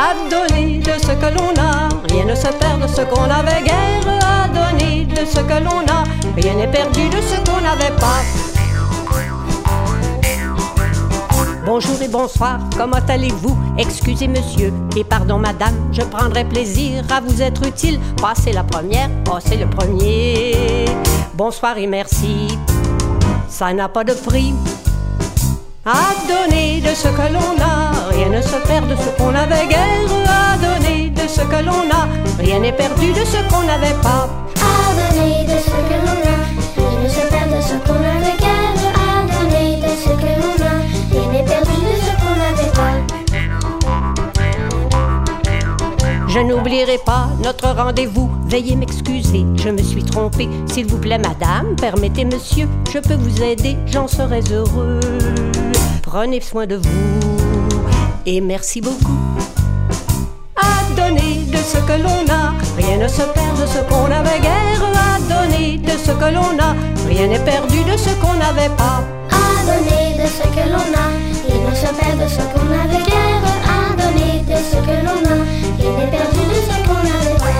À donner de ce que l'on a, rien ne se perd de ce qu'on avait guère. À donner de ce que l'on a, rien n'est perdu de ce qu'on n'avait pas. Bonjour et bonsoir, comment allez-vous? Excusez monsieur et pardon madame, je prendrai plaisir à vous être utile. Passez la première, passez le premier. Bonsoir et merci, ça n'a pas de prix. À donner de ce que l'on a, rien ne se perd de ce qu'on avait guère. À donner de ce que l'on a, rien n'est perdu de ce qu'on n'avait pas. À donner de ce que l'on a, rien ne se perd de ce qu'on avait guère. À donner de ce que l'on a, rien n'est perdu de ce qu'on n'avait pas. Je n'oublierai pas notre rendez-vous, veuillez m'excuser, je me suis trompé. S'il vous plaît madame, permettez monsieur, je peux vous aider, j'en serais heureux. Prenez soin de vous et merci beaucoup. À donner de ce que l'on a, rien ne se perd de ce qu'on avait guère. À donner de ce que l'on a, rien n'est perdu de ce qu'on n'avait pas. À donner de ce que l'on a, rien ne se perd de ce qu'on avait guère. À donner de ce que l'on a, rien n'est perdu de ce qu'on n'avait pas.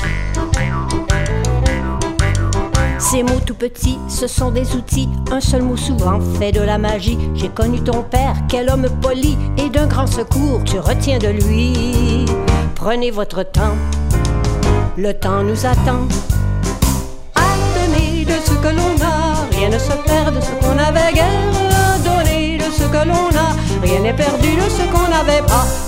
Ces mots tout petits, ce sont des outils. Un seul mot souvent fait de la magie. J'ai connu ton père, quel homme poli et d'un grand secours, tu retiens de lui. Prenez votre temps, le temps nous attend. À donner de ce que l'on a, rien ne se perd de ce qu'on avait guère. À donner de ce que l'on a, rien n'est perdu de ce qu'on n'avait pas.